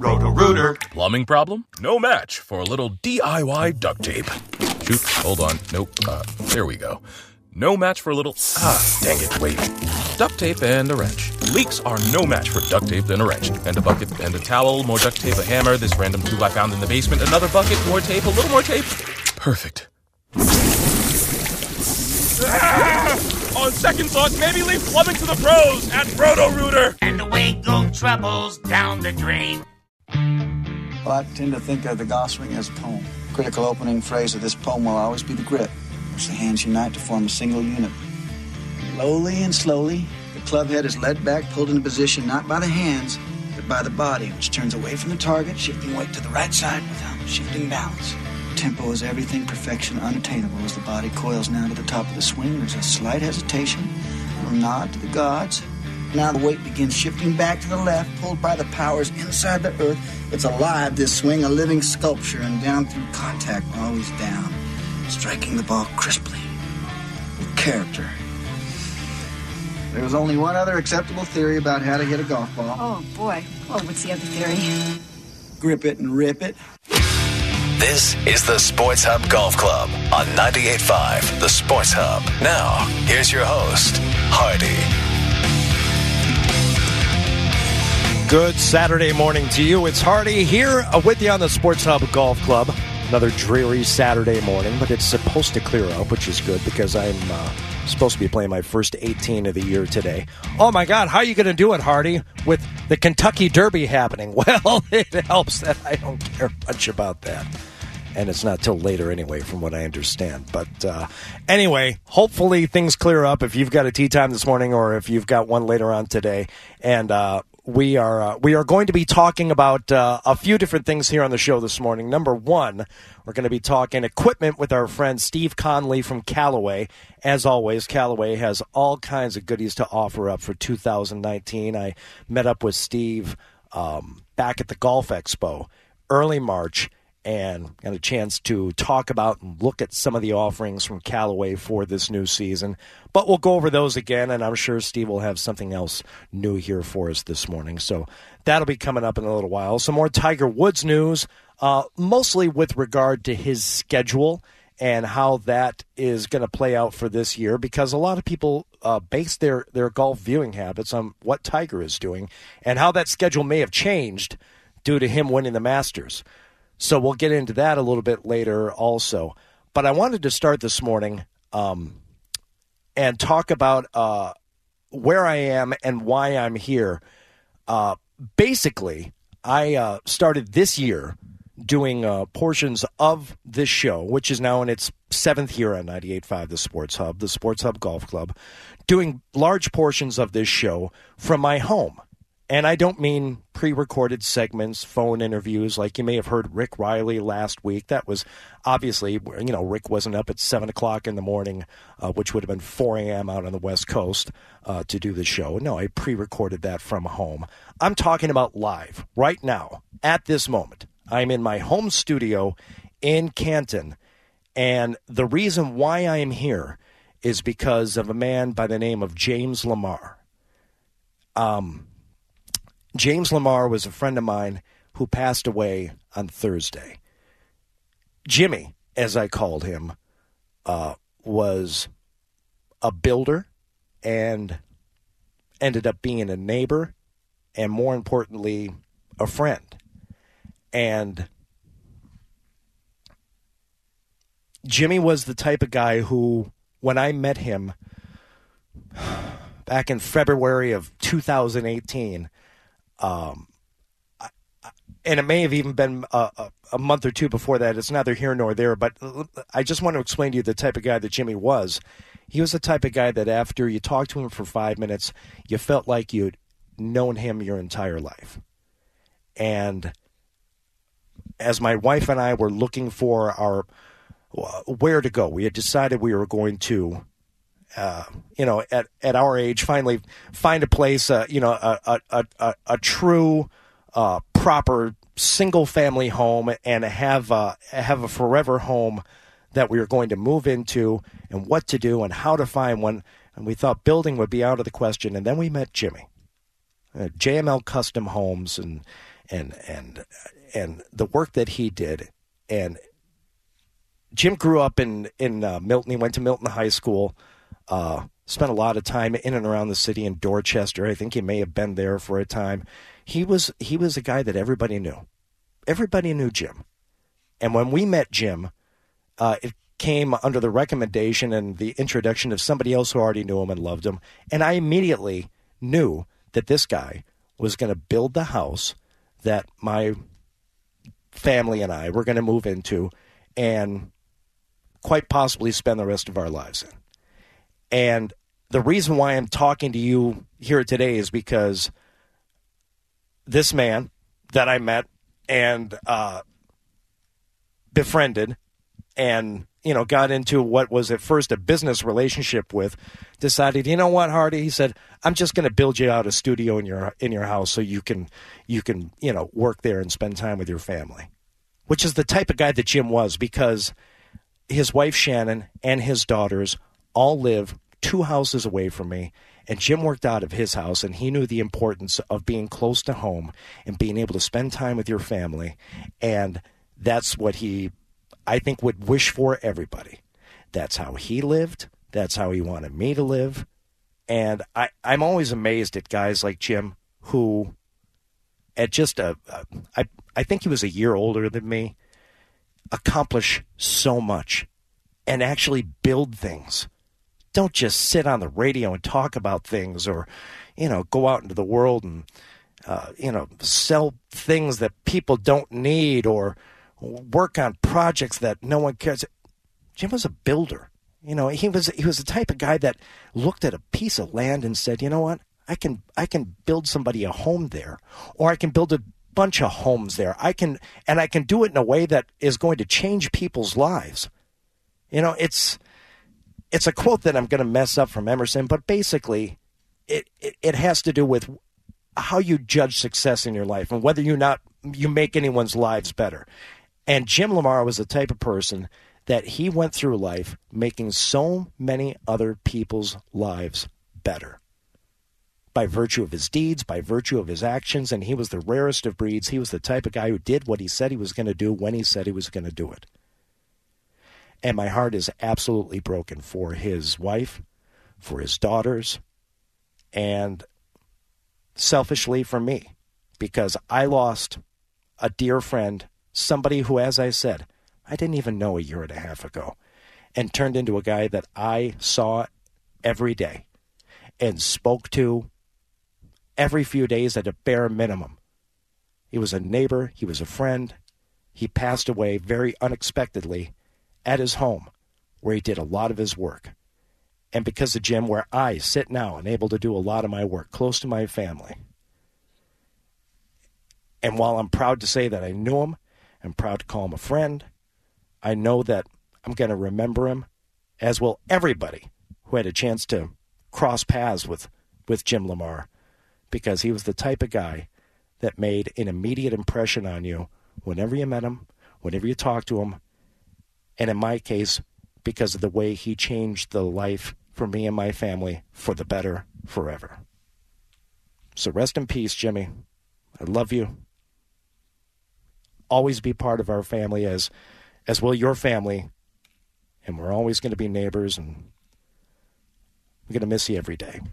Roto-Rooter. Plumbing problem? No match for a little DIY duct tape. Shoot, hold on. Nope. There we go. No match for a little... dang it, wait. Duct tape and a wrench. Leaks are no match for duct tape and a wrench. And a bucket and a towel, more duct tape, a hammer, this random tool I found in the basement, another bucket, more tape, a little more tape. Perfect. On second thought, maybe leave plumbing to the pros at Roto-Rooter. And away go troubles down the drain. Well, I tend to think of the golf swing as a poem. Critical opening phrase of this poem will always be the grip, which the hands unite to form a single unit. Slowly and slowly, the club head is led back, pulled into position not by the hands, but by the body, which turns away from the target, shifting weight to the right side without shifting balance. Tempo is everything, perfection unattainable. As the body coils now to the top of the swing, there's a slight hesitation, a little nod to the gods. Now the weight begins shifting back to the left, pulled by the powers inside the earth. It's alive, this swing, a living sculpture, and down through contact, always down, striking the ball crisply, with character. There was only one other acceptable theory about how to hit a golf ball. Oh, boy. Oh, what's the other theory? Grip it and rip it. This is the Sports Hub Golf Club on 98.5 The Sports Hub. Now, here's your host, Hardy. Good Saturday morning to you. It's Hardy here with you on the Sports Hub Golf Club. Another dreary Saturday morning, but it's supposed to clear up, which is good because I'm supposed to be playing my first 18 of the year today. Oh, my God, how are you going to do it, Hardy, with the Kentucky Derby happening? Well, it helps that I don't care much about that. And it's not till later anyway, from what I understand. But anyway, hopefully things clear up if you've got a tee time this morning or if you've got one later on today. And we are going to be talking about a few different things here on the show this morning. Number one, we're going to be talking equipment with our friend Steve Conley from Callaway. As always, Callaway has all kinds of goodies to offer up for 2019. I met up with Steve back at the Golf Expo early March and got a chance to talk about and look at some of the offerings from Callaway for this new season. But we'll go over those again, and I'm sure Steve will have something else new here for us this morning. So that'll be coming up in a little while. Some more Tiger Woods news, mostly with regard to his schedule and how that is going to play out for this year, because a lot of people base their golf viewing habits on what Tiger is doing and how that schedule may have changed due to him winning the Masters. So we'll get into that a little bit later also. But I wanted to start this morning and talk about where I am and why I'm here. Basically, I started this year doing portions of this show, which is now in its 7th year on 98.5 The Sports Hub Golf Club, doing large portions of this show from my home. And I don't mean pre-recorded segments, phone interviews, like you may have heard Rick Riley last week. That was obviously, Rick wasn't up at 7 o'clock in the morning, which would have been 4 a.m. out on the West Coast to do the show. No, I pre-recorded that from home. I'm talking about live right now, at this moment. I'm in my home studio in Canton, and the reason why I am here is because of a man by the name of James Lamar. James Lamar was a friend of mine who passed away on Thursday. Jimmy, as I called him, was a builder and ended up being a neighbor and, more importantly, a friend. And Jimmy was the type of guy who, when I met him back in February of 2018, and it may have even been a month or two before that. It's neither here nor there, but I just want to explain to you the type of guy that Jimmy was. He was the type of guy that after you talked to him for 5 minutes, you felt like you'd known him your entire life. And as my wife and I were looking for our where to go, we had decided we were going to at our age, finally find a place, a true, proper single-family home, and have a forever home that we were going to move into, and what to do and how to find one. And we thought building would be out of the question. And then we met Jimmy, JML Custom Homes, and the work that he did. And Jim grew up in Milton. He went to Milton High School, spent a lot of time in and around the city in Dorchester. I think he may have been there for a time. He was a guy that everybody knew. Everybody knew Jim. And when we met Jim, it came under the recommendation and the introduction of somebody else who already knew him and loved him. And I immediately knew that this guy was going to build the house that my family and I were going to move into and quite possibly spend the rest of our lives in. And the reason why I'm talking to you here today is because this man that I met and befriended and, got into what was at first a business relationship with, decided, you know what, Hardy? He said, I'm just going to build you out a studio in your house so you can work there and spend time with your family, which is the type of guy that Jim was, because his wife Shannon and his daughters all live 2 houses away from me, and Jim worked out of his house, and he knew the importance of being close to home and being able to spend time with your family, and that's what he, I think, would wish for everybody. That's how he lived. That's how he wanted me to live. And I'm always amazed at guys like Jim who, at just I think he was a year older than me, accomplish so much and actually build things. Don't just sit on the radio and talk about things, or, go out into the world and, sell things that people don't need, or work on projects that no one cares. Jim was a builder. He was the type of guy that looked at a piece of land and said, you know what, I can build somebody a home there, or I can build a bunch of homes there. I can do it in a way that is going to change people's lives. It's a quote that I'm going to mess up from Emerson, but basically it has to do with how you judge success in your life and whether you make anyone's lives better. And Jim Lamar was the type of person that he went through life making so many other people's lives better by virtue of his deeds, by virtue of his actions, and he was the rarest of breeds. He was the type of guy who did what he said he was going to do when he said he was going to do it. And my heart is absolutely broken for his wife, for his daughters, and selfishly for me, because I lost a dear friend, somebody who, as I said, I didn't even know a year and a half ago, and turned into a guy that I saw every day and spoke to every few days at a bare minimum. He was a neighbor. He was a friend. He passed away very unexpectedly at his home, where he did a lot of his work. And because of Jim, where I sit now and able to do a lot of my work close to my family. And while I'm proud to say that I knew him, I'm proud to call him a friend, I know that I'm going to remember him, as will everybody who had a chance to cross paths with Jim Lamar, because he was the type of guy that made an immediate impression on you whenever you met him, whenever you talked to him, and in my case, because of the way he changed the life for me and my family for the better forever. So rest in peace, Jimmy. I love you. Always be part of our family, as will your family, and we're always going to be neighbors, and I'm going to miss you every day.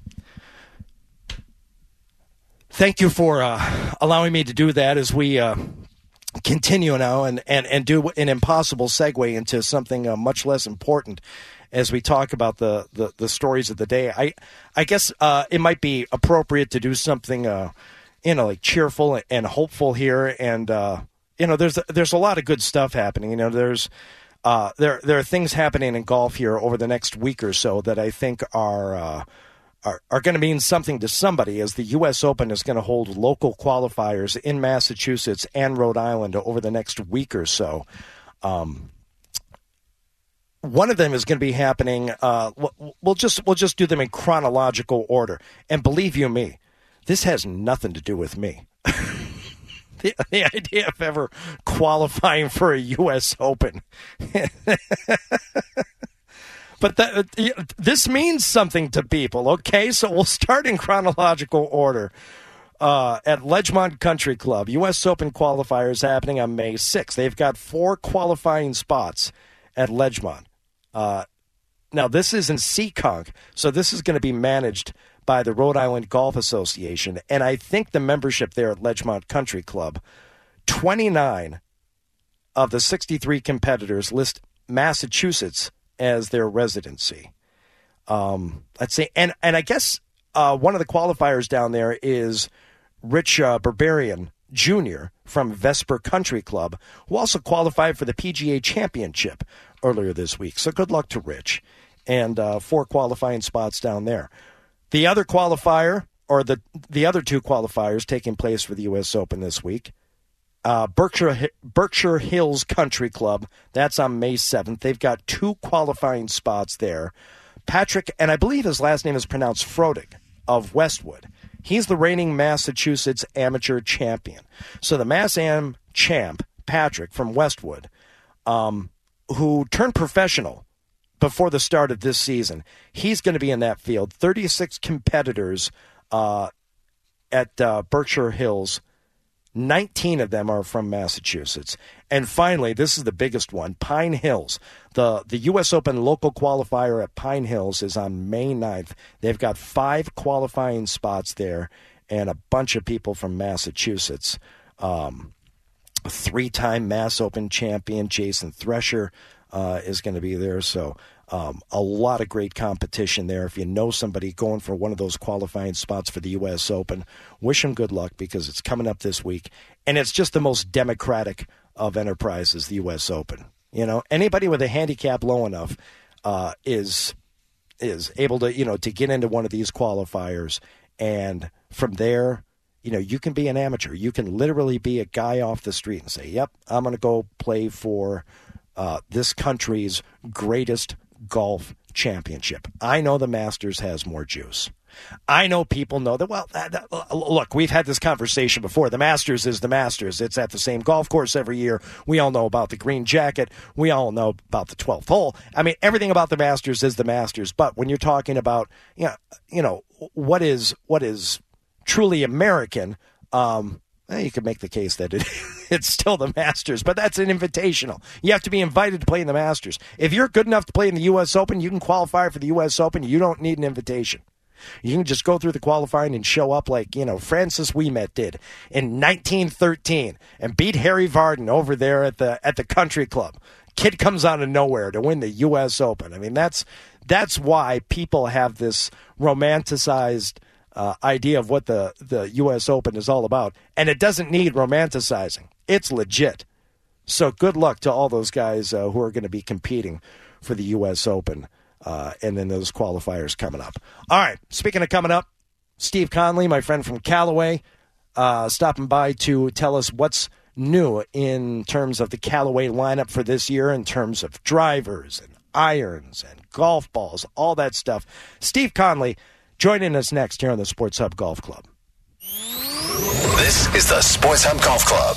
Thank you for allowing me to do that as we continue now and do an impossible segue into something much less important as we talk about the stories of the day. I guess it might be appropriate to do something like cheerful and hopeful here, and there's a lot of good stuff happening. There are things happening in golf here over the next week or so that I think are going to mean something to somebody, as the U.S. Open is going to hold local qualifiers in Massachusetts and Rhode Island over the next week or so. One of them is going to be happening. We'll just do them in chronological order. And believe you me, this has nothing to do with me. The idea of ever qualifying for a U.S. Open. But this means something to people, okay? So we'll start in chronological order. at Ledgemont Country Club, U.S. Open qualifiers happening on May 6th. They've got 4 qualifying spots at Ledgemont. Now, this is in Seekonk, so this is going to be managed by the Rhode Island Golf Association. And I think the membership there at Ledgemont Country Club, 29 of the 63 competitors list Massachusetts as their residency. Let's say, and I guess one of the qualifiers down there is Rich Berberian Jr. from Vesper Country Club, who also qualified for the PGA Championship earlier this week. So good luck to Rich. And 4 qualifying spots down there. The other qualifier, or the other 2 qualifiers taking place for the U.S. Open this week, Berkshire Hills Country Club, that's on May 7th. They've got 2 qualifying spots there. Patrick, and I believe his last name is pronounced Frodig, of Westwood. He's the reigning Massachusetts amateur champion. So the Mass Am champ, Patrick from Westwood, who turned professional before the start of this season, he's going to be in that field. 36 competitors at Berkshire Hills. 19 of them are from Massachusetts. And finally, this is the biggest one, Pine Hills. The U.S. Open local qualifier at Pine Hills is on May 9th. They've got 5 qualifying spots there and a bunch of people from Massachusetts. A 3-time Mass Open champion, Jason Thresher, is going to be there. So a lot of great competition there. If you know somebody going for one of those qualifying spots for the U.S. Open, wish them good luck because it's coming up this week. And it's just the most democratic of enterprises, the U.S. Open. You know, anybody with a handicap low enough is able to, to get into one of these qualifiers. And from there, you can be an amateur. You can literally be a guy off the street and say, yep, I'm going to go play for this country's greatest golf championship. I know the Masters has more juice. I know people know that, look, we've had this conversation before. The Masters is the Masters. It's at the same golf course every year. We all know about the green jacket. We all know about the 12th hole. I mean, everything about the Masters is the Masters. But when you're talking about, what is truly American, you could make the case that it's still the Masters, but that's an invitational. You have to be invited to play in the Masters. If you're good enough to play in the U.S. Open, you can qualify for the U.S. Open. You don't need an invitation. You can just go through the qualifying and show up like, Francis Ouimet did in 1913 and beat Harry Vardon over there at the country club. Kid comes out of nowhere to win the U.S. Open. I mean, that's why people have this romanticized idea of what the U.S. Open is all about. And it doesn't need romanticizing. It's legit. So good luck to all those guys who are going to be competing for the U.S. Open and then those qualifiers coming up. All right, speaking of coming up, Steve Conley, my friend from Callaway, stopping by to tell us what's new in terms of the Callaway lineup for this year in terms of drivers and irons and golf balls, all that stuff. Steve Conley joining us next here on the Sports Hub Golf Club. This is the Sports Hub Golf Club.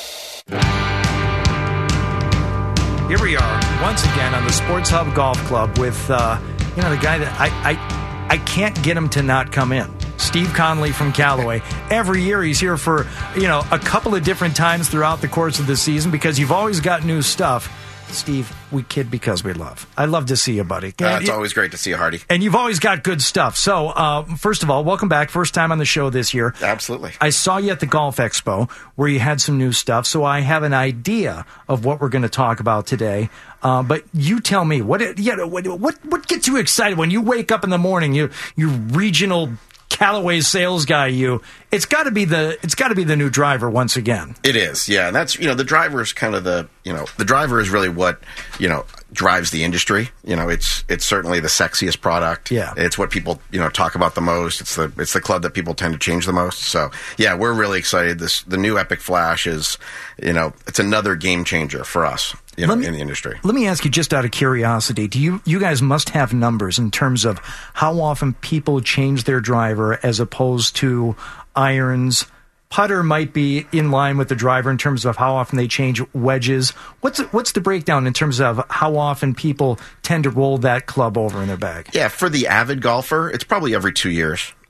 Here we are once again on the Sports Hub Golf Club with the guy that I can't get him to not come in. Steve Conley from Callaway. Every year he's here for a couple of different times throughout the course of the season because you've always got new stuff. Steve, we kid because we love. I love to see you, buddy. It's always great to see you, Hardy. And you've always got good stuff. So, first of all, welcome back. First time on the show this year. Absolutely. I saw you at the Golf Expo where you had some new stuff, so I have an idea of what we're going to talk about today. But you tell me, what gets you excited when you wake up in the morning, you regional Callaway sales guy, it's got to be the new driver once again. It is, yeah. And that's, the driver is kind of the driver is really what, drives the industry. It's certainly the sexiest product. Yeah. It's what people, talk about the most. It's the club that people tend to change the most. So yeah, we're really excited. The new Epic Flash is, it's another game changer for us. In the industry. Let me ask you, just out of curiosity, do you guys must have numbers in terms of how often people change their driver as opposed to irons? Putter might be in line with the driver in terms of how often they change wedges. What's the breakdown in terms of how often people tend to roll that club over in their bag? Yeah, for the avid golfer, it's probably every 2 years.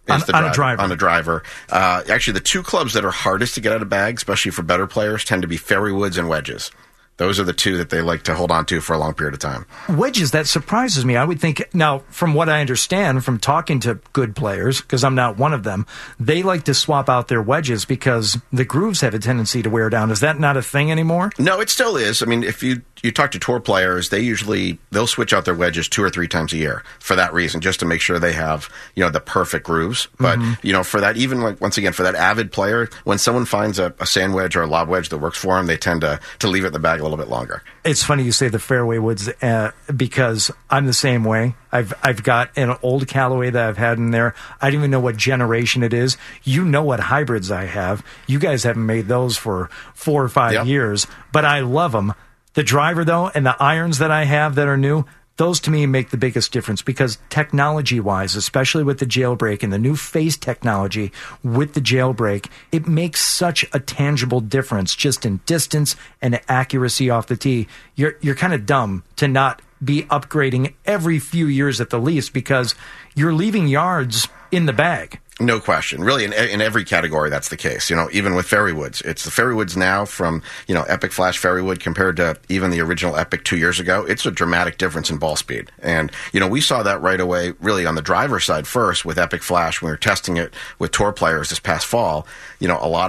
On a driver. On a driver. Actually, the two clubs that are hardest to get out of bag, especially for better players, tend to be fairway woods and wedges. Those are the two that they like to hold on to for a long period of time. Wedges, that surprises me. I would think, now, from what I understand from talking to good players, because I'm not one of them, they like to swap out their wedges because the grooves have a tendency to wear down. Is that not a thing anymore? No, it still is. I mean, if you talk to tour players, they'll switch out their wedges 2 or 3 times a year for that reason, just to make sure they have, the perfect grooves. But, for that, even like, once again, for that avid player, when someone finds a sand wedge or a lob wedge that works for them, they tend to leave it in the bag a little bit longer. It's funny you say the fairway woods because I'm the same way. I've got an old Callaway that I've had in there. I don't even know what generation it is. You know what hybrids I have. You guys haven't made those for 4 or 5 years, but I love them. The driver, though, and the irons that I have that are new, those to me make the biggest difference because technology-wise, especially with the jailbreak and the new face technology with the jailbreak, it makes such a tangible difference just in distance and accuracy off the tee. You're kind of dumb to not be upgrading every few years at the least because you're leaving yards in the bag. No question. Really, in every category, that's the case. Even with fairway woods. It's the fairway woods now from, Epic Flash fairway wood compared to even the original Epic 2 years ago. It's a dramatic difference in ball speed. And, we saw that right away, really on the driver's side first with Epic Flash when we were testing it with tour players this past fall. A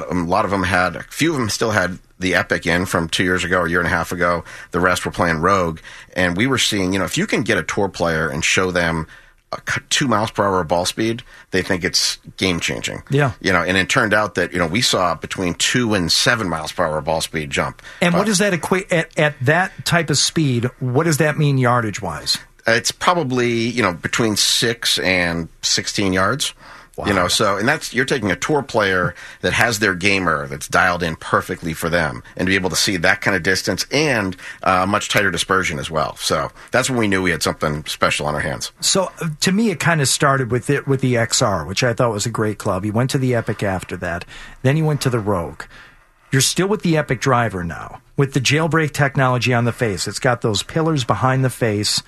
few of them still had the Epic in from 2 years ago or a year and a half ago. The rest were playing Rogue. And we were seeing, if you can get a tour player and show them 2 miles per hour ball speed, they think it's game changing. Yeah. And it turned out that, we saw between 2 and 7 miles per hour ball speed jump. And what does that equate at that type of speed? What does that mean yardage wise? It's probably, between 6 and 16 yards. Wow. And that's, you're taking a tour player that has their gamer that's dialed in perfectly for them and to be able to see that kind of distance and much tighter dispersion as well. So that's when we knew we had something special on our hands. So to me, it kind of started with the XR, which I thought was a great club. You went to the Epic after that. Then you went to the Rogue. You're still with the Epic driver now with the jailbreak technology on the face. It's got those pillars behind the face,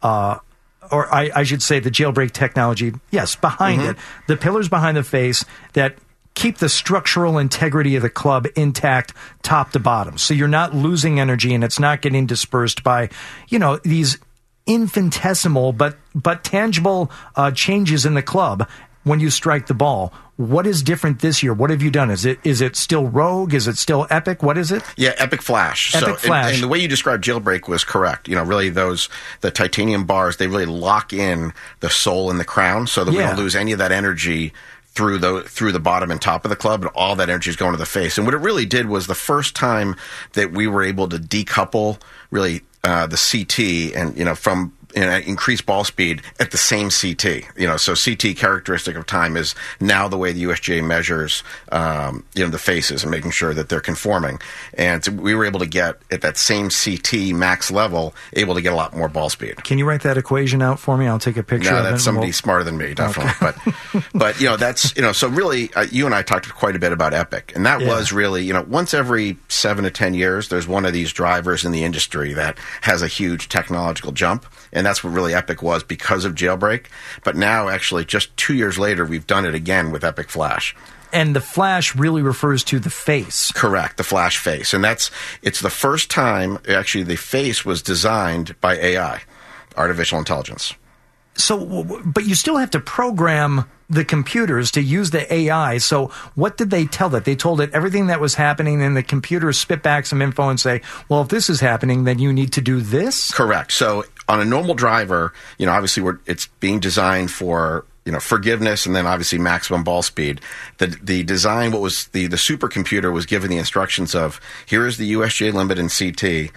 or I should say the jailbreak technology, yes, behind it. The pillars behind the face that keep the structural integrity of the club intact top to bottom. So you're not losing energy and it's not getting dispersed by, these infinitesimal but tangible changes in the club when you strike the ball. What is different this year? What have you done? Is it still Rogue? Is it still Epic? What is it? Yeah, Epic Flash. Flash. And the way you described jailbreak was correct. Really the titanium bars, they really lock in the sole and the crown so that we don't lose any of that energy through the bottom and top of the club, and all that energy is going to the face. And what it really did was the first time that we were able to decouple really the CT and from increased ball speed at the same CT. So CT characteristic of time is now the way the USGA measures, the faces and making sure that they're conforming. And so we were able to get at that same CT max level, able to get a lot more ball speed. Can you write that equation out for me? I'll take a picture of it. No, that's somebody smarter than me, definitely. Okay. But that's, so really, you and I talked quite a bit about Epic. And that was really, once every 7 to 10 years, there's one of these drivers in the industry that has a huge technological jump. And that's what really Epic was because of jailbreak. But now, actually, just 2 years later, we've done it again with Epic Flash. And the Flash really refers to the face. Correct, the Flash face. And it's the first time, actually, the face was designed by AI, artificial intelligence. So, but you still have to program the computers to use the AI. So what did they tell it? They told it everything that was happening, and the computer spit back some info and say, well, if this is happening, then you need to do this? Correct. So on a normal driver, obviously it's being designed for, forgiveness and then obviously maximum ball speed. The design, what was the supercomputer was given the instructions of, here is the USGA limit in CT,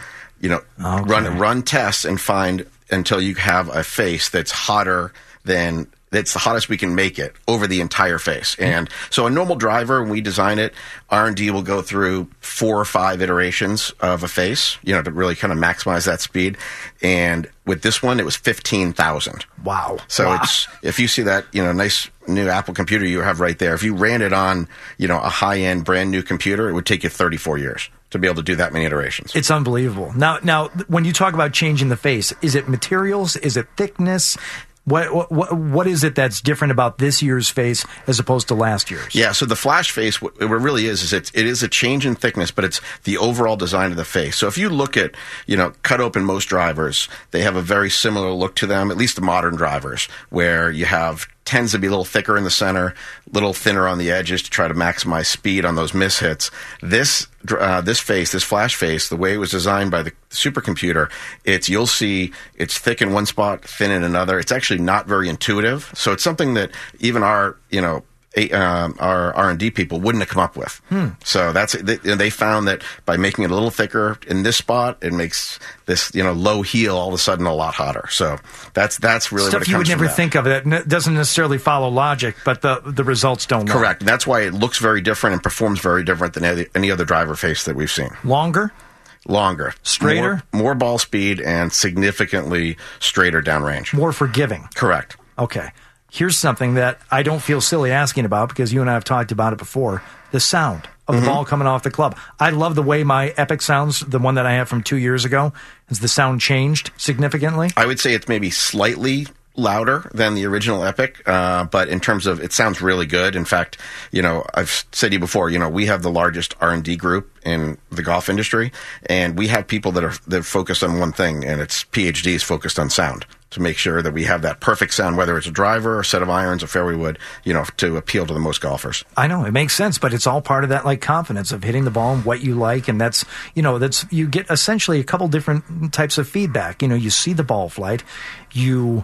run tests and find until you have a face that's hotter than, that's the hottest we can make it over the entire face. And so a normal driver, when we design it, R&D will go through 4 or 5 iterations of a face, to really kind of maximize that speed. And with this one, it was 15,000. Wow. So it's, if you see that, nice new Apple computer you have right there, if you ran it on, a high-end brand new computer, it would take you 34 years to be able to do that many iterations. It's unbelievable. Now, when you talk about changing the face, is it materials? Is it thickness? What is it that's different about this year's face as opposed to last year's? Yeah, so the flash face, what it really is it is a change in thickness, but it's the overall design of the face. So if you look at, cut open most drivers, they have a very similar look to them, at least the modern drivers, where you have tends to be a little thicker in the center, a little thinner on the edges to try to maximize speed on those miss hits. This flash face, the way it was designed by the supercomputer, you'll see it's thick in one spot, thin in another. It's actually not very intuitive. So it's something that even our R&D people wouldn't have come up with. So they found that by making it a little thicker in this spot, it makes this low heel all of a sudden a lot hotter. So that's really stuff what it comes from. You would never think of. It doesn't necessarily follow logic, but the results don't. Correct. That's why it looks very different and performs very different than any other driver face that we've seen. Longer, straighter, more ball speed, and significantly straighter downrange. More forgiving. Correct. Okay. Here's something that I don't feel silly asking about because you and I have talked about it before. The sound of the ball coming off the club. I love the way my Epic sounds, the one that I have from 2 years ago. Has the sound changed significantly? I would say it's maybe slightly louder than the original Epic, but in terms of it sounds really good. In fact, I've said to you before, we have the largest R&D group in the golf industry, and we have people that are focused on one thing, and it's PhDs focused on sound to make sure that we have that perfect sound, whether it's a driver, a set of irons, a fairway wood, to appeal to the most golfers. I know it makes sense, but it's all part of that confidence of hitting the ball and what you like, and that's you get essentially a couple different types of feedback. You see the ball flight, you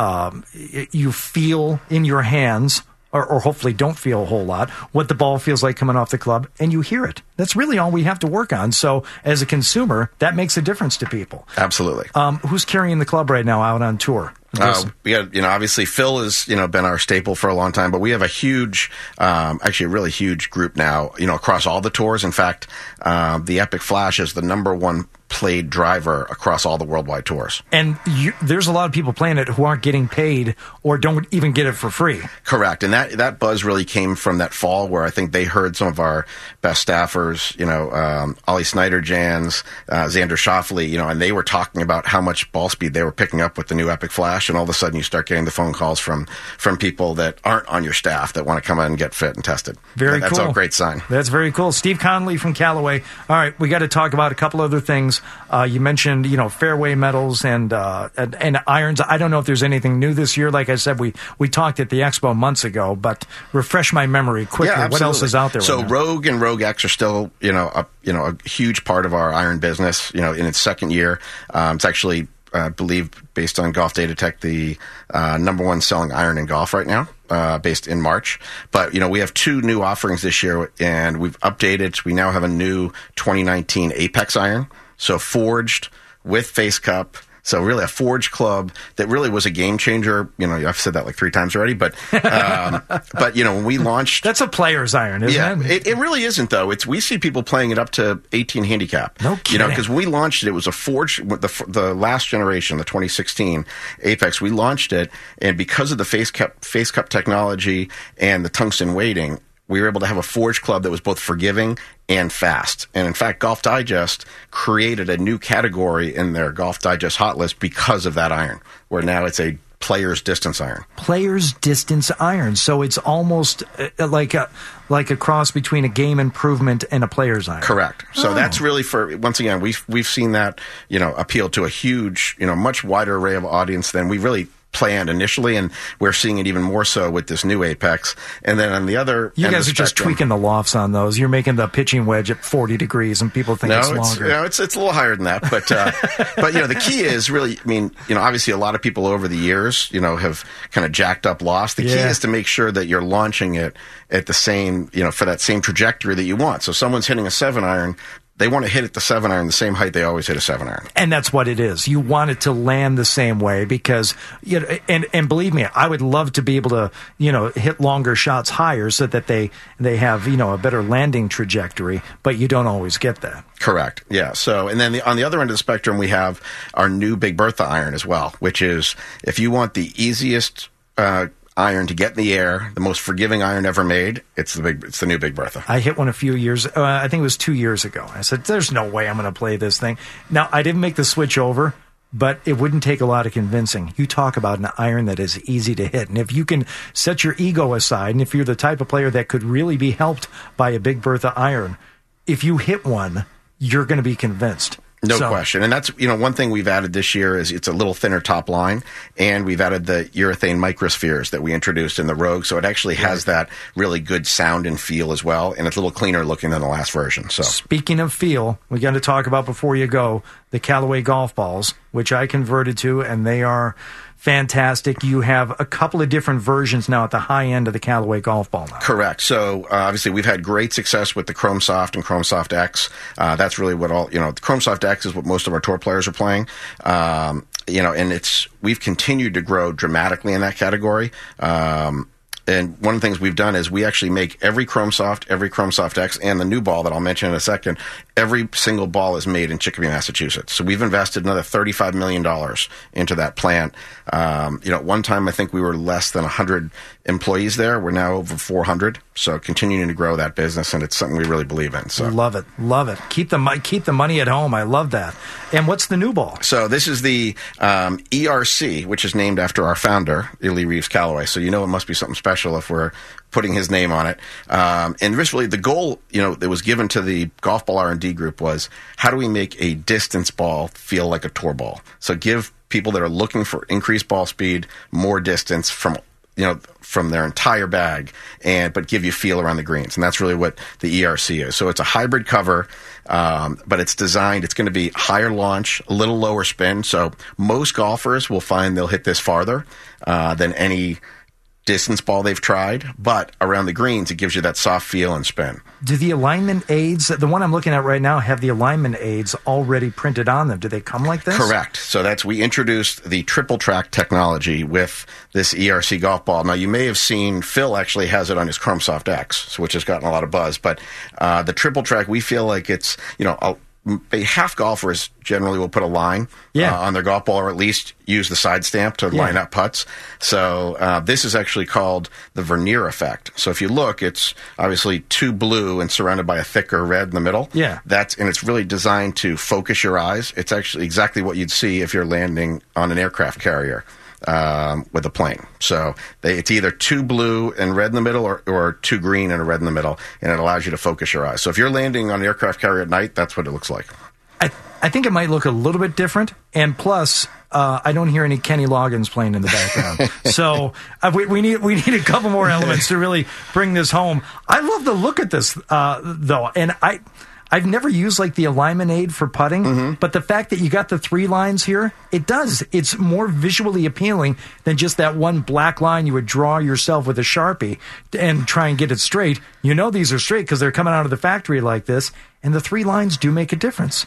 feel in your hands, or hopefully don't feel a whole lot, what the ball feels like coming off the club, and you hear it. That's really all we have to work on. So as a consumer, that makes a difference to people. Absolutely. Who's carrying the club right now out on tour? We got, obviously Phil has, been our staple for a long time, but we have a huge, actually a really huge group now, across all the tours. In fact, the Epic Flash is the number one played driver across all the worldwide tours. And there's a lot of people playing it who aren't getting paid or don't even get it for free. Correct. And that buzz really came from that fall where I think they heard some of our best staffers, Ollie Snyder, Jans, Xander Schauffele, and they were talking about how much ball speed they were picking up with the new Epic Flash. And all of a sudden you start getting the phone calls from people that aren't on your staff that want to come in and get fit and tested. That's a great sign. That's very cool. Steve Connolly from Callaway. All right, we got to talk about a couple other things. You mentioned, fairway metals and irons. I don't know if there's anything new this year. Like I said, we talked at the Expo months ago, but refresh my memory quickly. Yeah, what else is out there? So right now? Rogue and Rogue X are still, a huge part of our iron business. In its second year, it's actually, I believe, based on Golf Data Tech, the number one selling iron in golf right now. Based in March. But, we have two new offerings this year, and we've updated. We now have a new 2019 Apex iron. So forged with face cup. So really a forged club that really was a game changer. I've said that like 3 times already, but when we launched... That's a player's iron, isn't it? It really isn't, though. We see people playing it up to 18 handicap. No kidding. Because when we launched it, it was a forged, the last generation, the 2016 Apex, we launched it, and because of the face cup technology and the tungsten weighting, we were able to have a forged club that was both forgiving and fast. And in fact, Golf Digest created a new category in their Golf Digest hot list because of that iron, where now it's a player's distance iron. Player's distance iron. So it's almost like a cross between a game improvement and a player's iron. Correct. So that's really once again, we've seen that, appeal to a huge, much wider array of audience than we really planned initially, and we're seeing it even more so with this new Apex. And then on the other you guys are just tweaking the lofts on those. You're making the pitching wedge at 40 degrees, and people think it's longer. It's a little higher than that, but the key is really, obviously a lot of people over the years, have kind of jacked up lofts. The key is to make sure that you're launching it at the same, for that same trajectory that you want. So someone's hitting a 7-iron. They want to hit it the 7-iron the same height they always hit a 7-iron. And that's what it is. You want it to land the same way because, and believe me, I would love to be able to, hit longer shots higher so that they have, a better landing trajectory, but you don't always get that. Correct. Yeah. So, and then on the other end of the spectrum, we have our new Big Bertha iron as well, which is if you want the easiest, iron to get in the air, the most forgiving iron ever made, it's the new Big Bertha. I hit one a few years, I think it was 2 years ago. I said, there's no way I'm going to play this thing. Now, I didn't make the switch over, but it wouldn't take a lot of convincing. You talk about an iron that is easy to hit. And if you can set your ego aside, and if you're the type of player that could really be helped by a Big Bertha iron, if you hit one, you're going to be convinced. No question. And that's, one thing we've added this year is it's a little thinner top line, and we've added the urethane microspheres that we introduced in the Rogue. So it actually has that really good sound and feel as well, and it's a little cleaner looking than the last version. So speaking of feel, we got to talk about before you go, the Callaway golf balls, which I converted to, and they are fantastic. You have a couple of different versions now at the high end of the Callaway golf ball now. Correct. So obviously we've had great success with the Chrome Soft and Chrome Soft X. That's really what the Chrome Soft X is what most of our tour players are playing. And we've continued to grow dramatically in that category. And one of the things we've done is we actually make every Chrome Soft X, and the new ball that I'll mention in a second, every single ball is made in Chicopee, Massachusetts. So we've invested another $35 million into that plant. At one time, I think we were less than 100 employees there. We're now over 400. So continuing to grow that business, and it's something we really believe in. So love it. Keep the money at home. I love that. And what's the new ball? So this is the ERC, which is named after our founder, Lee Reeves Callaway. So it must be something special if we're putting his name on it. And really the goal, that was given to the Golf Ball R&D group was, how do we make a distance ball feel like a tour ball? So give people that are looking for increased ball speed more distance from their entire bag, but give you feel around the greens. And that's really what the ERC is. So it's a hybrid cover, but it's designed, it's going to be higher launch, a little lower spin. So most golfers will find they'll hit this farther than any distance ball they've tried, but around the greens, it gives you that soft feel and spin. Do the alignment aids, the one I'm looking at right now, have the alignment aids already printed on them? Do they come like this? Correct. So we introduced the triple track technology with this ERC golf ball. Now, you may have seen Phil actually has it on his Chrome Soft X, which has gotten a lot of buzz, but the triple track, we feel like it's, half golfers generally will put a line on their golf ball, or at least use the side stamp to line up putts. So this is actually called the Vernier effect. So if you look, it's obviously two blue and surrounded by a thicker red in the middle. Yeah. And it's really designed to focus your eyes. It's actually exactly what you'd see if you're landing on an aircraft carrier with a plane. So it's either two blue and red in the middle, or two green and a red in the middle, and it allows you to focus your eyes. So if you're landing on an aircraft carrier at night, that's what it looks like. I think it might look a little bit different, and plus, I don't hear any Kenny Loggins playing in the background. So we need a couple more elements to really bring this home. I love the look at this, though, and I've never used the alignment aid for putting, but the fact that you got the three lines here, it's more visually appealing than just that one black line you would draw yourself with a Sharpie and try and get it straight. These are straight because they're coming out of the factory like this. And the three lines do make a difference.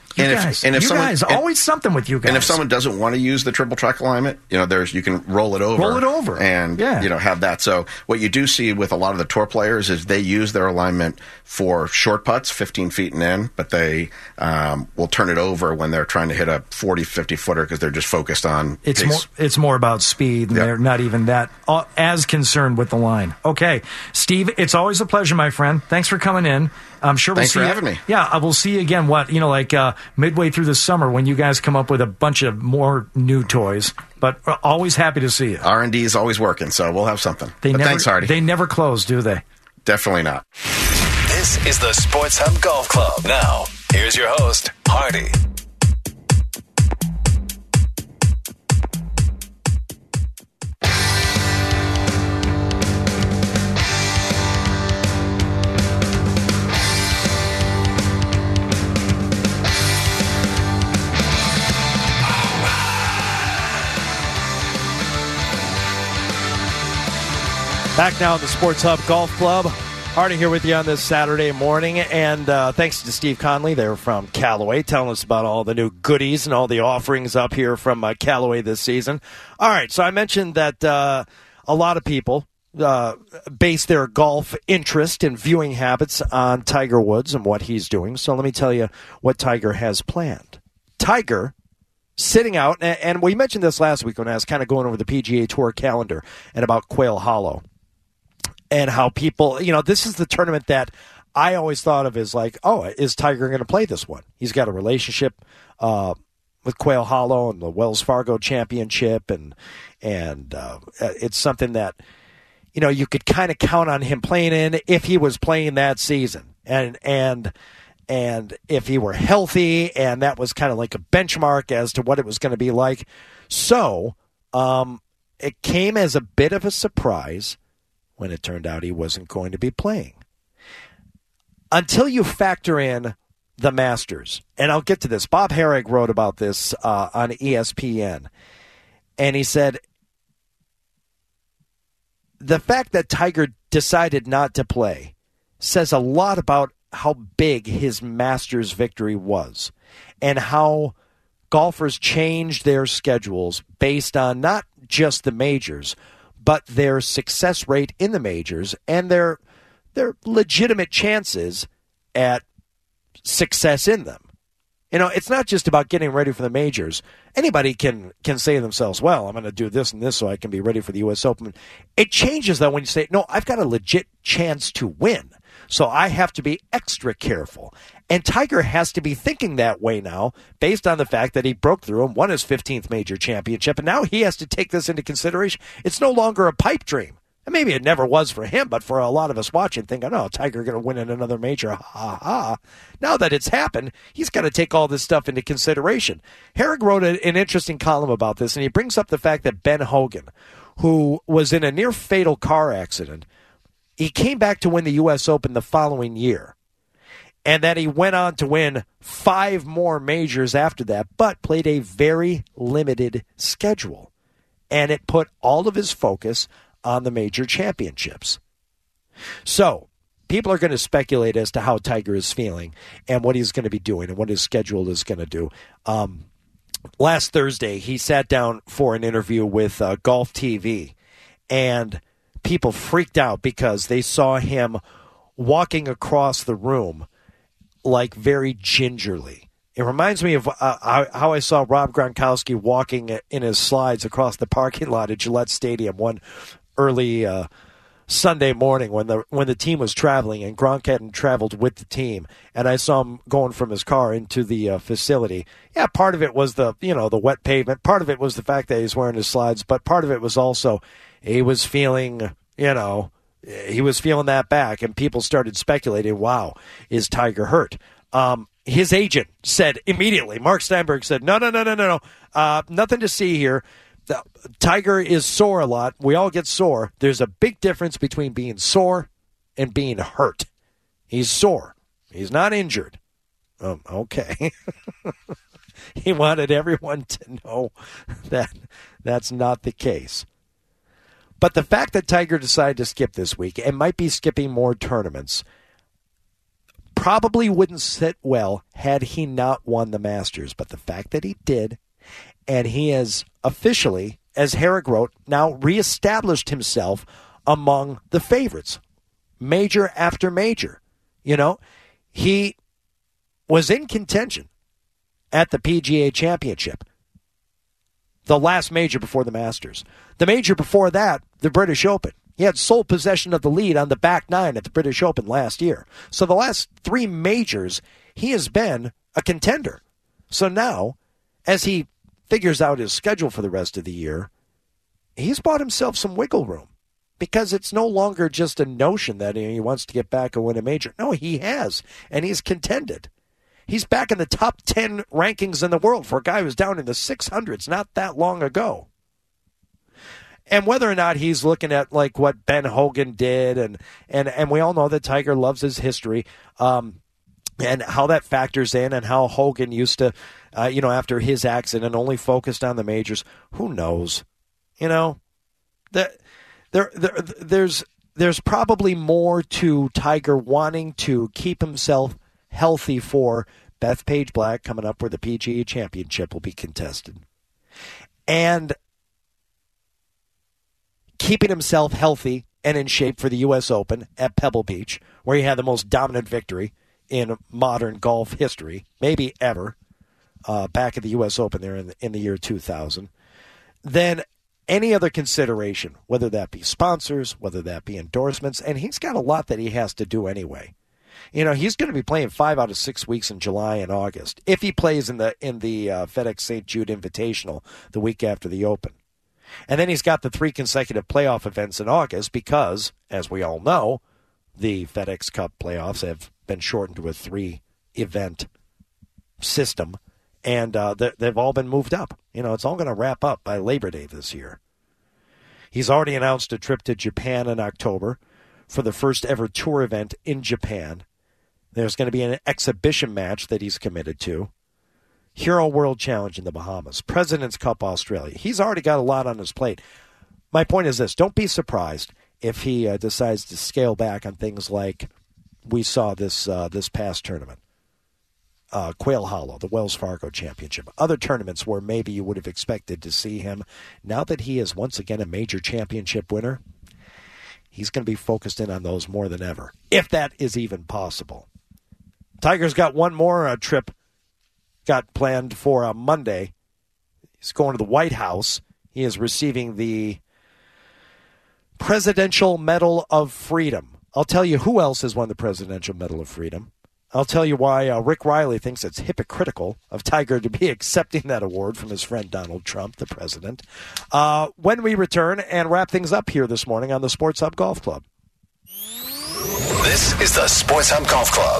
Always something with you guys. And if someone doesn't want to use the triple track alignment, you can roll it over. And, have that. So what you do see with a lot of the tour players is they use their alignment for short putts, 15 feet and in, but they will turn it over when they're trying to hit a 40, 50-footer because they're just focused on It's more about speed, and they're not even that as concerned with the line. Okay, Steve, it's always a pleasure, my friend. Thanks for coming in. I'm sure we'll see you. Thanks for having me. Yeah, I will see you again, midway through the summer when you guys come up with a bunch of more new toys. But always happy to see you. R&D is always working, so we'll have something. Thanks, Hardy. They never close, do they? Definitely not. This is the Sports Hub Golf Club. Now, here's your host, Hardy. Back now in the Sports Hub Golf Club. Hardy here with you on this Saturday morning. And thanks to Steve Conley there from Callaway telling us about all the new goodies and all the offerings up here from Callaway this season. All right, so I mentioned that a lot of people base their golf interest and viewing habits on Tiger Woods and what he's doing. So let me tell you what Tiger has planned. Tiger sitting out, and we mentioned this last week when I was kind of going over the PGA Tour calendar and about Quail Hollow. And how people, this is the tournament that I always thought of as is Tiger going to play this one? He's got a relationship with Quail Hollow and the Wells Fargo Championship, and it's something that, you know, you could kind of count on him playing in if he was playing that season, and if he were healthy, and that was kind of like a benchmark as to what it was going to be like. So it came as a bit of a surprise when it turned out he wasn't going to be playing. Until you factor in the Masters, and I'll get to this. Bob Harig wrote about this on ESPN, and he said, the fact that Tiger decided not to play says a lot about how big his Masters victory was, and how golfers changed their schedules based on not just the majors, but their success rate in the majors and their legitimate chances at success in them. You know, it's not just about getting ready for the majors. Anybody can say to themselves, well, I'm going to do this and this so I can be ready for the U.S. Open. It changes, though, when you say, no, I've got a legit chance to win, so I have to be extra careful. And Tiger has to be thinking that way now, based on the fact that he broke through and won his 15th major championship, and now he has to take this into consideration. It's no longer a pipe dream. And maybe it never was for him, but for a lot of us watching, thinking, oh, Tiger going to win in another major, ha ha. Now that it's happened, he's got to take all this stuff into consideration. Harig wrote an interesting column about this, and he brings up the fact that Ben Hogan, who was in a near-fatal car accident, he came back to win the U.S. Open the following year, and that he went on to win 5 more majors after that, but played a very limited schedule. And it put all of his focus on the major championships. So, people are going to speculate as to how Tiger is feeling and what he's going to be doing and what his schedule is going to do. Last Thursday, he sat down for an interview with Golf TV, and people freaked out because they saw him walking across the room like very gingerly. It reminds me of how I saw Rob Gronkowski walking in his slides across the parking lot at Gillette Stadium one early Sunday morning when the team was traveling, and Gronk hadn't traveled with the team, and I saw him going from his car into the facility. Yeah, part of it was the wet pavement. Part of it was the fact that he's wearing his slides, but part of it was also he was feeling, he was feeling that back, and people started speculating, wow, is Tiger hurt? His agent said immediately, Mark Steinberg said, no, nothing to see here. Tiger is sore a lot. We all get sore. There's a big difference between being sore and being hurt. He's sore. He's not injured. Okay. He wanted everyone to know that that's not the case. But the fact that Tiger decided to skip this week and might be skipping more tournaments probably wouldn't sit well had he not won the Masters. But the fact that he did, and he has officially, as Harig wrote, now reestablished himself among the favorites, major after major. He was in contention at the PGA Championship, the last major before the Masters. The major before that, the British Open. He had sole possession of the lead on the back 9 at the British Open last year. So the last 3 majors, he has been a contender. So now, as he figures out his schedule for the rest of the year, he's bought himself some wiggle room, because it's no longer just a notion that he wants to get back and win a major. No, he has, and he's contended. He's back in the top 10 rankings in the world for a guy who was down in the 600s not that long ago. And whether or not he's looking at like what Ben Hogan did, and we all know that Tiger loves his history, and how that factors in, and how Hogan used to, after his accident, only focused on the majors. Who knows? There's probably more to Tiger wanting to keep himself healthy for Bethpage Black coming up, where the PGA Championship will be contested, and keeping himself healthy and in shape for the U.S. Open at Pebble Beach, where he had the most dominant victory in modern golf history, maybe ever, back at the U.S. Open there in the year 2000, then any other consideration, whether that be sponsors, whether that be endorsements, and he's got a lot that he has to do anyway. He's going to be playing 5 out of 6 weeks in July and August if he plays in the FedEx St. Jude Invitational the week after the Open. And then he's got the 3 consecutive playoff events in August because, as we all know, the FedEx Cup playoffs have been shortened to a 3-event system, and they've all been moved up. It's all going to wrap up by Labor Day this year. He's already announced a trip to Japan in October for the first ever tour event in Japan. There's going to be an exhibition match that he's committed to. Hero World Challenge in the Bahamas. President's Cup Australia. He's already got a lot on his plate. My point is this. Don't be surprised if he decides to scale back on things like we saw this past tournament. Quail Hollow, the Wells Fargo Championship. Other tournaments where maybe you would have expected to see him. Now that he is once again a major championship winner, he's going to be focused in on those more than ever, if that is even possible. Tiger's got one more trip got planned for Monday. He's going to the White House. He is receiving the Presidential Medal of Freedom. I'll tell you who else has won the Presidential Medal of Freedom. I'll tell you why Rick Riley thinks it's hypocritical of Tiger to be accepting that award from his friend Donald Trump, the president, when we return and wrap things up here this morning on the Sports Hub Golf Club. This is the Sports Hub Golf Club.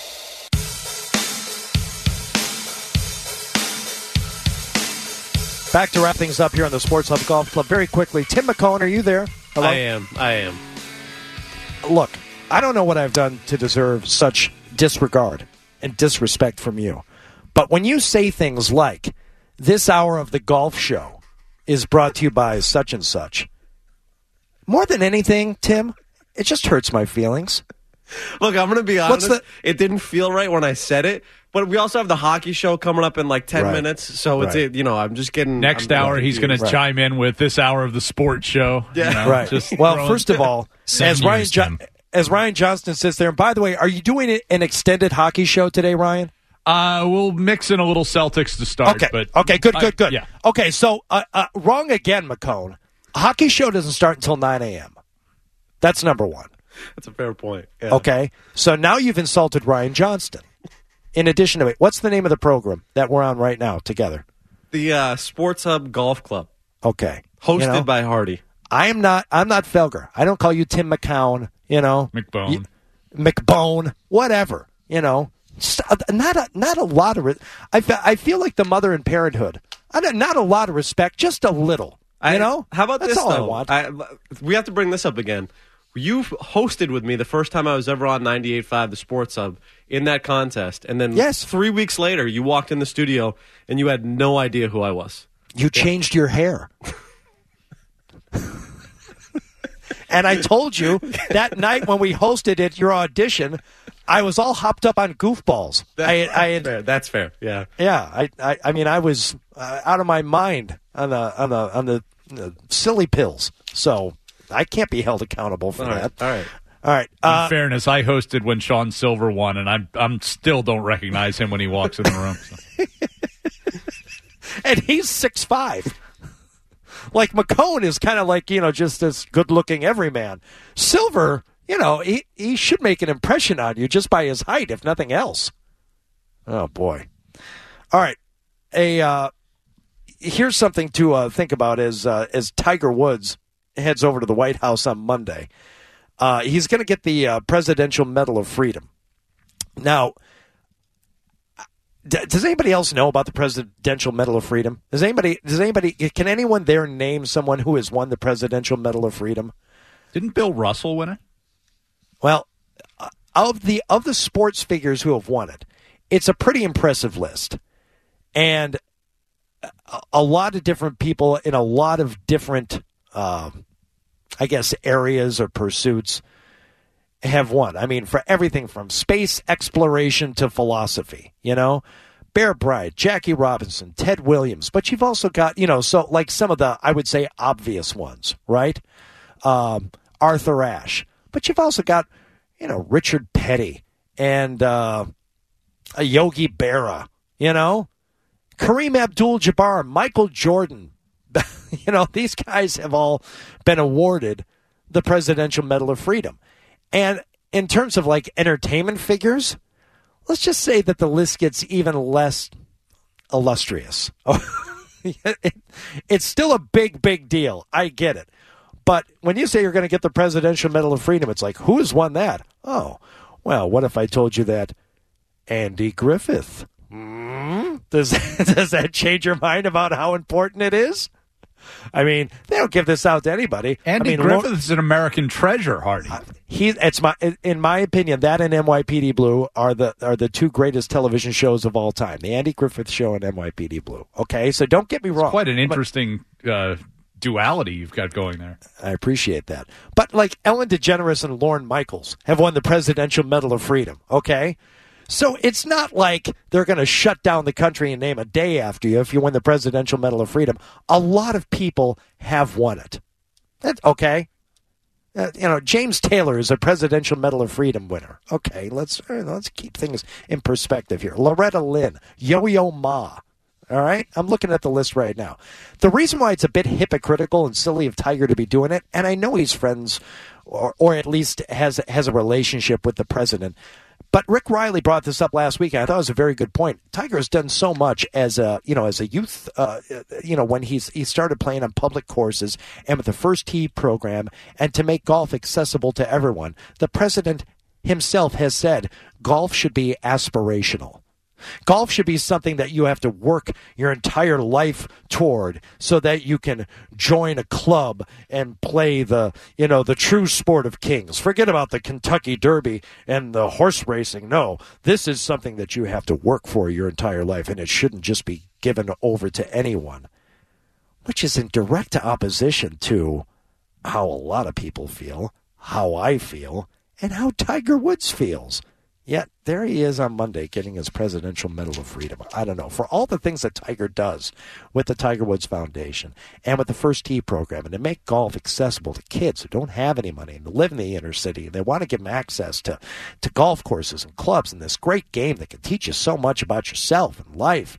Back to wrap things up here on the Sports Hub Golf Club. Very quickly, Tim McCone, are you there? Hello? I am. Look, I don't know what I've done to deserve such disregard and disrespect from you. But when you say things like, this hour of the golf show is brought to you by such and such, more than anything, Tim, it just hurts my feelings. Look, I'm going to be honest. It didn't feel right when I said it. But we also have the hockey show coming up in like 10 minutes. So it's, I'm just getting. Next hour, he's going to chime in with this hour of the sports show. Yeah. Right. Well, first of all, as Ryan Johnston sits there, and by the way, are you doing an extended hockey show today, Ryan? We'll mix in a little Celtics to start. Okay, good. Yeah. Okay, so wrong again, McCone. Hockey show doesn't start until 9 a.m. That's number one. That's a fair point. Yeah. Okay, so now you've insulted Ryan Johnston. In addition to it, what's the name of the program that we're on right now together? The Sports Hub Golf Club. Okay. Hosted by Hardy. I'm not Felger. I don't call you Tim McCown, McBone, whatever, Not a lot of I feel like the mother in Parenthood. Not a lot of respect, just a little, How about That's this, all though? I want. We have to bring this up again. You hosted with me the first time I was ever on 98.5, the Sports Hub, in that contest. And then 3 weeks later, you walked in the studio, and you had no idea who I was. You changed your hair. And I told you that night when we hosted at your audition, I was all hopped up on goofballs. That's fair. Yeah. Yeah. I was out of my mind on the silly pills. So I can't be held accountable for that. All right. In fairness, I hosted when Sean Silver won, and I'm still don't recognize him when he walks in the room. So. And he's 6'5". Like McCone is kind of like, just this good-looking everyman. Silver, he should make an impression on you just by his height, if nothing else. Oh, boy. All right. Here's something to think about as Tiger Woods heads over to the White House on Monday. He's going to get the Presidential Medal of Freedom. Now, does anybody else know about the Presidential Medal of Freedom? Can anyone there name someone who has won the Presidential Medal of Freedom? Didn't Bill Russell win it? Well, of the sports figures who have won it, it's a pretty impressive list. And a lot of different people in a lot of different areas or pursuits have won. I mean, for everything from space exploration to philosophy, Bear Bryant, Jackie Robinson, Ted Williams. But you've also got, so like some of the, I would say, obvious ones, right? Arthur Ashe. But you've also got, Richard Petty and Yogi Berra, Kareem Abdul-Jabbar, Michael Jordan. These guys have all been awarded the Presidential Medal of Freedom. And in terms of like entertainment figures, let's just say that the list gets even less illustrious. It's still a big, big deal. I get it. But when you say you're going to get the Presidential Medal of Freedom, it's like, who has won that? Oh, well, what if I told you that Andy Griffith? Does that change your mind about how important it is? I mean, they don't give this out to anybody. Andy Griffith's an American treasure, Hardy. In my opinion, that and NYPD Blue are the two greatest television shows of all time. The Andy Griffith Show and NYPD Blue. Okay, so don't get me wrong. It's quite an interesting duality you've got going there. I appreciate that. But like Ellen DeGeneres and Lorne Michaels have won the Presidential Medal of Freedom. Okay. So it's not like they're going to shut down the country and name a day after you if you win the Presidential Medal of Freedom. A lot of people have won it. That's okay. James Taylor is a Presidential Medal of Freedom winner. Okay, let's keep things in perspective here. Loretta Lynn, Yo-Yo Ma. All right, I'm looking at the list right now. The reason why it's a bit hypocritical and silly of Tiger to be doing it, and I know he's friends or at least has a relationship with the president. But Rick Riley brought this up last week, and I thought it was a very good point. Tiger has done so much as a youth, when he started playing on public courses and with the First Tee program, and to make golf accessible to everyone. The president himself has said golf should be aspirational. Golf should be something that you have to work your entire life toward so that you can join a club and play the true sport of kings. Forget about the Kentucky Derby and the horse racing. No, this is something that you have to work for your entire life, and it shouldn't just be given over to anyone, which is in direct opposition to how a lot of people feel, how I feel, and how Tiger Woods feels. Yet, there he is on Monday getting his Presidential Medal of Freedom. I don't know. For all the things that Tiger does with the Tiger Woods Foundation and with the First Tee program, and to make golf accessible to kids who don't have any money and live in the inner city, and they want to give them access to golf courses and clubs and this great game that can teach you so much about yourself and life,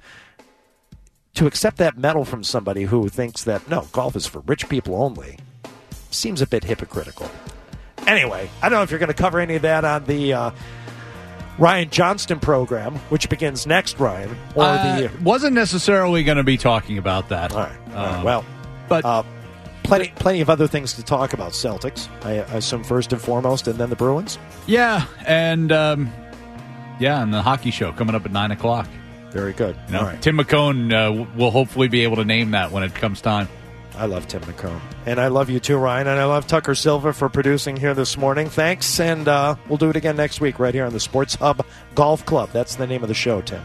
to accept that medal from somebody who thinks that, no, golf is for rich people only, seems a bit hypocritical. Anyway, I don't know if you're going to cover any of that on the Ryan Johnston program, which begins next, Ryan. Or wasn't necessarily going to be talking about that. All right. Well, but plenty of other things to talk about. Celtics, I assume, first and foremost, and then the Bruins. Yeah, and and the hockey show coming up at 9:00. Very good. All right. Tim McCone will hopefully be able to name that when it comes time. I love Tim McCone. And I love you too, Ryan. And I love Tucker Silva for producing here this morning. Thanks. And we'll do it again next week right here on the Sports Hub Golf Club. That's the name of the show, Tim.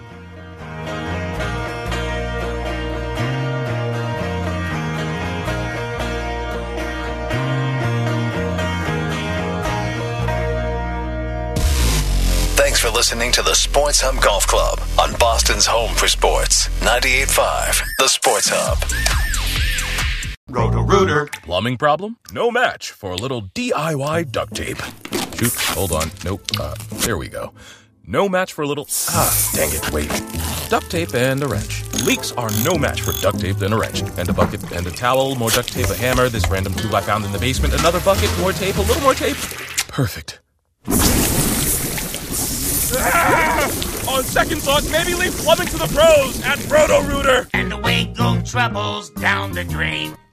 Thanks for listening to the Sports Hub Golf Club on Boston's home for sports. 98.5, the Sports Hub. Roto-Rooter. Plumbing problem? No match for a little DIY duct tape. Shoot, hold on. Nope. There we go. No match for a little... dang it, wait. Duct tape and a wrench. Leaks are no match for duct tape and a wrench. And a bucket and a towel, more duct tape, a hammer, this random tool I found in the basement, another bucket, more tape, a little more tape. Perfect. On second thought, maybe leave plumbing to the pros at Roto-Rooter. And away go troubles down the drain.